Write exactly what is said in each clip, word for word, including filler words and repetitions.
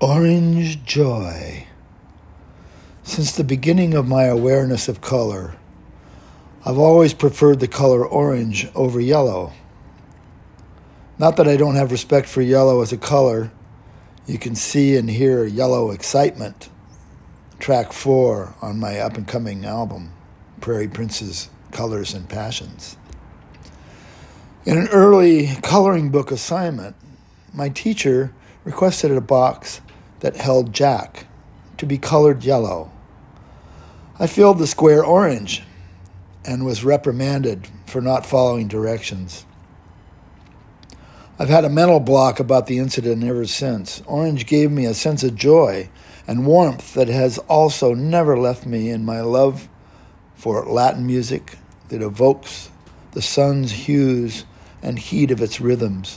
Orange Joy. Since the beginning of my awareness of color, I've always preferred the color orange over yellow. Not that I don't have respect for yellow as a color. You can see and hear Yellow Excitement, track four on my up-and-coming album, Prairie Prince's Colors and Passions. In an early coloring book assignment, my teacher requested a box that held Jack to be colored yellow. I filled the square orange and was reprimanded for not following directions. I've had a mental block about the incident ever since. Orange gave me a sense of joy and warmth that has also never left me in my love for Latin music that evokes the sun's hues and heat of its rhythms.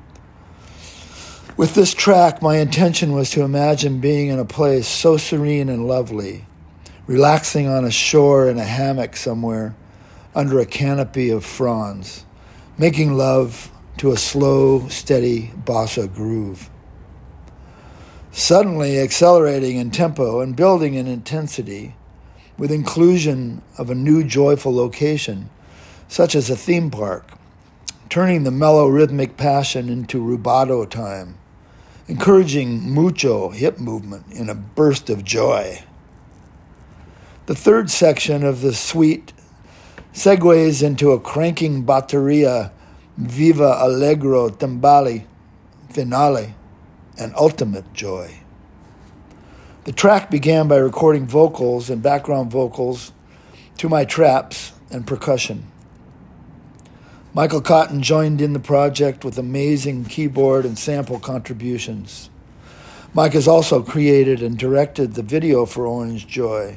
With this track, my intention was to imagine being in a place so serene and lovely, relaxing on a shore in a hammock somewhere under a canopy of fronds, making love to a slow, steady bossa groove. Suddenly accelerating in tempo and building in intensity with inclusion of a new joyful location, such as a theme park, turning the mellow rhythmic passion into rubato time, encouraging mucho hip movement in a burst of joy. The third section of the suite segues into a cranking batteria, viva allegro timbali, finale, and ultimate joy. The track began by recording vocals and background vocals to my traps and percussion. Michael Cotton joined in the project with amazing keyboard and sample contributions. Mike has also created and directed the video for Orange Joy.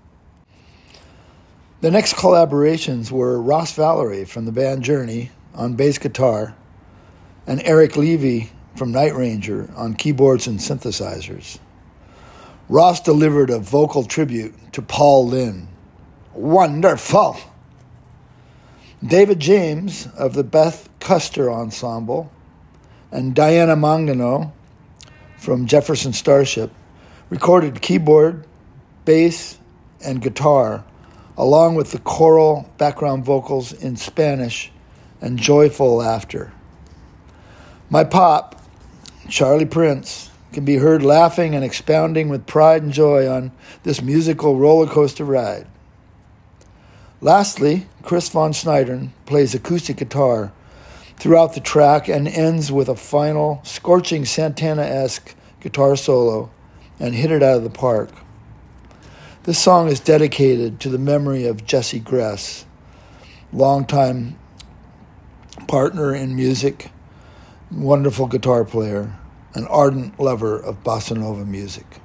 The next collaborations were Ross Valerie from the band Journey on bass guitar and Eric Levy from Night Ranger on keyboards and synthesizers. Ross delivered a vocal tribute to Paul Lynde. Wonderful! David James of the Beth Custer Ensemble and Diana Mangano from Jefferson Starship recorded keyboard, bass, and guitar, along with the choral background vocals in Spanish and joyful laughter. My pop, Charlie Prince, can be heard laughing and expounding with pride and joy on this musical roller coaster ride. Lastly, Chris von Snydern plays acoustic guitar throughout the track and ends with a final scorching Santana-esque guitar solo and hit it out of the park. This song is dedicated to the memory of Jesse Gress, longtime partner in music, wonderful guitar player, an ardent lover of bossa nova music.